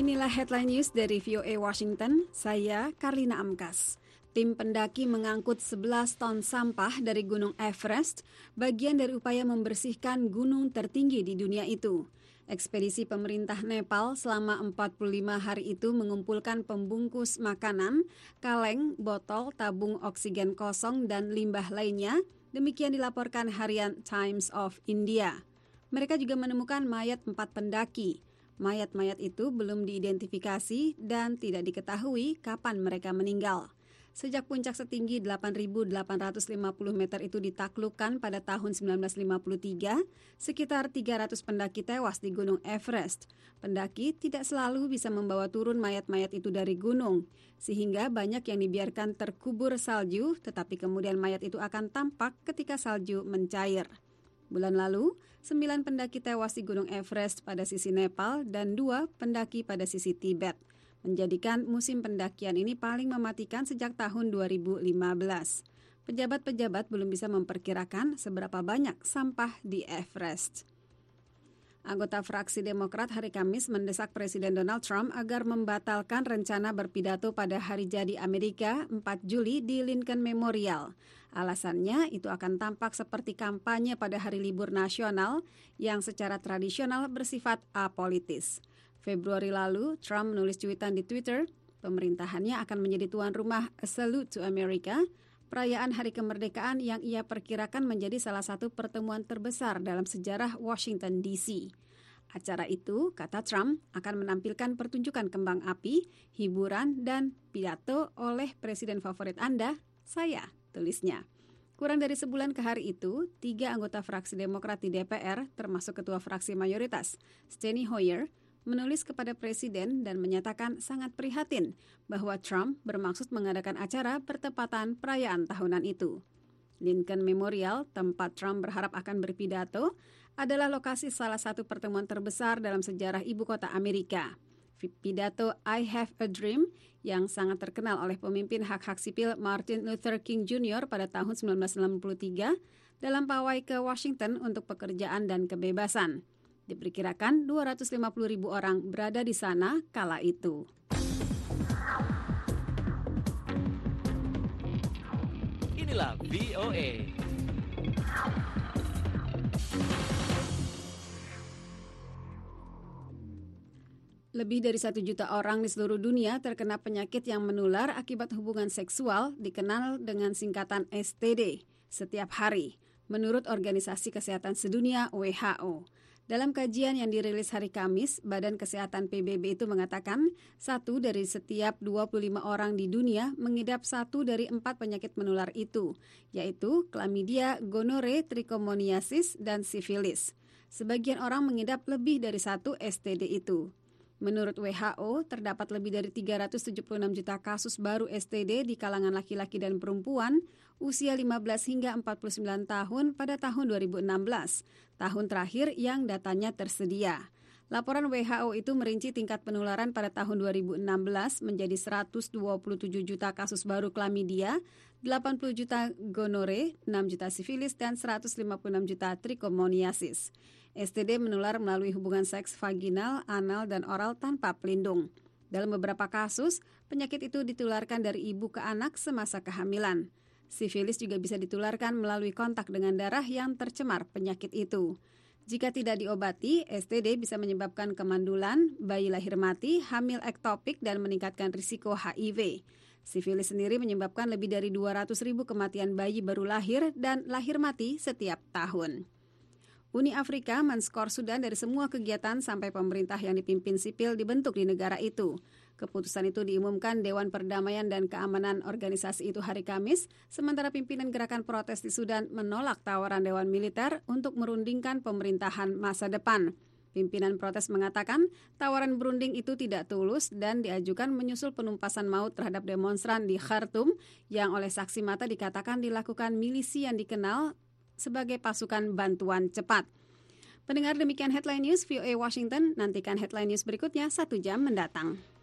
Inilah headline news dari VOA Washington, saya Karlina Amkas. Tim pendaki mengangkut 11 ton sampah dari Gunung Everest, bagian dari upaya membersihkan gunung tertinggi di dunia itu. Ekspedisi pemerintah Nepal selama 45 hari itu mengumpulkan pembungkus makanan, kaleng, botol, tabung oksigen kosong, dan limbah lainnya. Demikian dilaporkan harian Times of India. Mereka juga menemukan mayat 4 pendaki. Mayat-mayat itu belum diidentifikasi dan tidak diketahui kapan mereka meninggal. Sejak puncak setinggi 8.850 meter itu ditaklukkan pada tahun 1953, sekitar 300 pendaki tewas di Gunung Everest. Pendaki tidak selalu bisa membawa turun mayat-mayat itu dari gunung, sehingga banyak yang dibiarkan terkubur salju, tetapi kemudian mayat itu akan tampak ketika salju mencair. Bulan lalu, 9 pendaki tewas di Gunung Everest pada sisi Nepal dan 2 pendaki pada sisi Tibet, menjadikan musim pendakian ini paling mematikan sejak tahun 2015. Pejabat-pejabat belum bisa memperkirakan seberapa banyak sampah di Everest. Anggota fraksi Demokrat hari Kamis mendesak Presiden Donald Trump agar membatalkan rencana berpidato pada Hari Jadi Amerika 4 Juli di Lincoln Memorial. Alasannya itu akan tampak seperti kampanye pada hari libur nasional yang secara tradisional bersifat apolitis. Februari lalu, Trump menulis cuitan di Twitter, pemerintahannya akan menjadi tuan rumah A Salute to America, perayaan Hari Kemerdekaan yang ia perkirakan menjadi salah satu pertemuan terbesar dalam sejarah Washington, D.C. Acara itu, kata Trump, akan menampilkan pertunjukan kembang api, hiburan, dan pidato oleh presiden favorit Anda, saya, tulisnya. Kurang dari sebulan ke hari itu, 3 anggota fraksi Demokrat di DPR, termasuk ketua fraksi mayoritas, Steny Hoyer, menulis kepada Presiden dan menyatakan sangat prihatin bahwa Trump bermaksud mengadakan acara bertepatan perayaan tahunan itu. Lincoln Memorial, tempat Trump berharap akan berpidato, adalah lokasi salah satu pertemuan terbesar dalam sejarah ibu kota Amerika. Pidato I Have a Dream yang sangat terkenal oleh pemimpin hak-hak sipil Martin Luther King Jr. pada tahun 1963 dalam pawai ke Washington untuk pekerjaan dan kebebasan. Diperkirakan 250.000 orang berada di sana kala itu. Inilah VOA. Lebih dari 1 juta orang di seluruh dunia terkena penyakit yang menular akibat hubungan seksual dikenal dengan singkatan STD setiap hari, menurut Organisasi Kesehatan Sedunia WHO. Dalam kajian yang dirilis hari Kamis, Badan Kesehatan PBB itu mengatakan 1 dari setiap 25 orang di dunia mengidap 1 dari 4 penyakit menular itu, yaitu chlamydia, gonore, trichomoniasis, dan sifilis. Sebagian orang mengidap lebih dari 1 STD itu. Menurut WHO, terdapat lebih dari 376 juta kasus baru STD di kalangan laki-laki dan perempuan usia 15 hingga 49 tahun pada tahun 2016, tahun terakhir yang datanya tersedia. Laporan WHO itu merinci tingkat penularan pada tahun 2016 menjadi 127 juta kasus baru chlamydia, 80 juta gonore, 6 juta sifilis, dan 156 juta trichomoniasis. STD menular melalui hubungan seks vaginal, anal, dan oral tanpa pelindung. Dalam beberapa kasus, penyakit itu ditularkan dari ibu ke anak semasa kehamilan. Sifilis juga bisa ditularkan melalui kontak dengan darah yang tercemar penyakit itu. Jika tidak diobati, STD bisa menyebabkan kemandulan, bayi lahir mati, hamil ektopik, dan meningkatkan risiko HIV. Sifilis sendiri menyebabkan lebih dari 200.000 kematian bayi baru lahir dan lahir mati setiap tahun. Uni Afrika men-skor Sudan dari semua kegiatan sampai pemerintah yang dipimpin sipil dibentuk di negara itu. Keputusan itu diumumkan Dewan Perdamaian dan Keamanan organisasi itu hari Kamis, sementara pimpinan gerakan protes di Sudan menolak tawaran Dewan Militer untuk merundingkan pemerintahan masa depan. Pimpinan protes mengatakan tawaran berunding itu tidak tulus dan diajukan menyusul penumpasan maut terhadap demonstran di Khartoum yang oleh saksi mata dikatakan dilakukan milisi yang dikenal sebagai pasukan bantuan cepat. Pendengar, demikian Headline News VOA Washington. Nantikan Headline News berikutnya 1 jam mendatang.